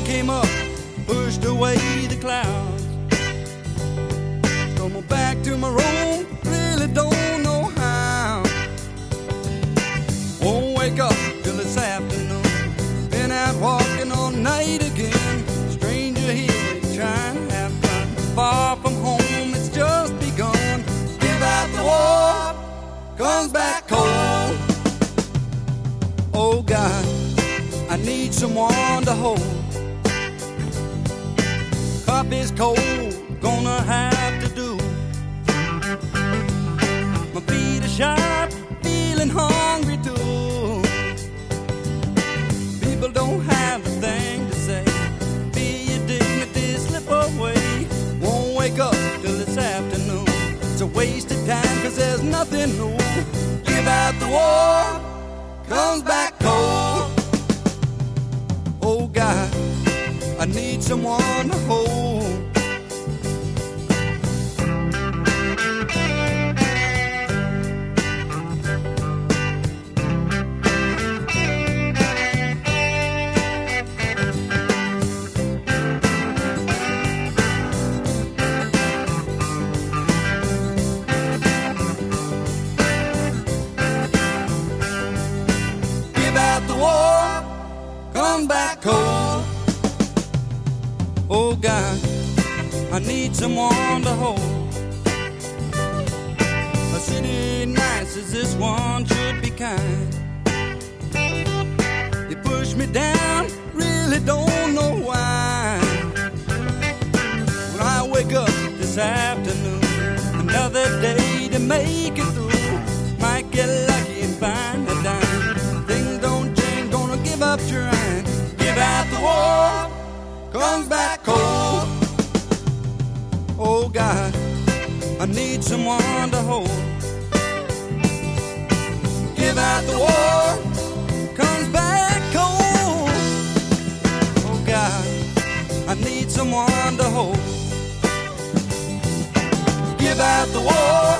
came up, pushed away the clouds. Come back to my room, really don't know how. Won't wake up till this afternoon. Been out walking all night again. Stranger here trying to have fun. Far from home, it's just begun. Give out the war, comes back cold. Oh God, I need someone to hold. Cup is cold, gonna have to do. My feet are sharp, feeling hungry too. People don't have a thing to say. Feel your dignity slip away. Won't wake up till this afternoon. It's a waste of time, cause there's nothing new. Give out the war, comes back cold. Oh God, I need someone to hold. Give out the war, come back cold. Oh God, I need someone to hold. A city nice as this one should be kind. You push me down, really don't know why. When I wake up this afternoon, another day to make it through. Might get lucky and find a dime. Things don't change, gonna give up trying. Give out the war, comes back cold. Oh God, I need someone to hold. Give out the war, comes back cold. Oh God, I need someone to hold. Give out the war,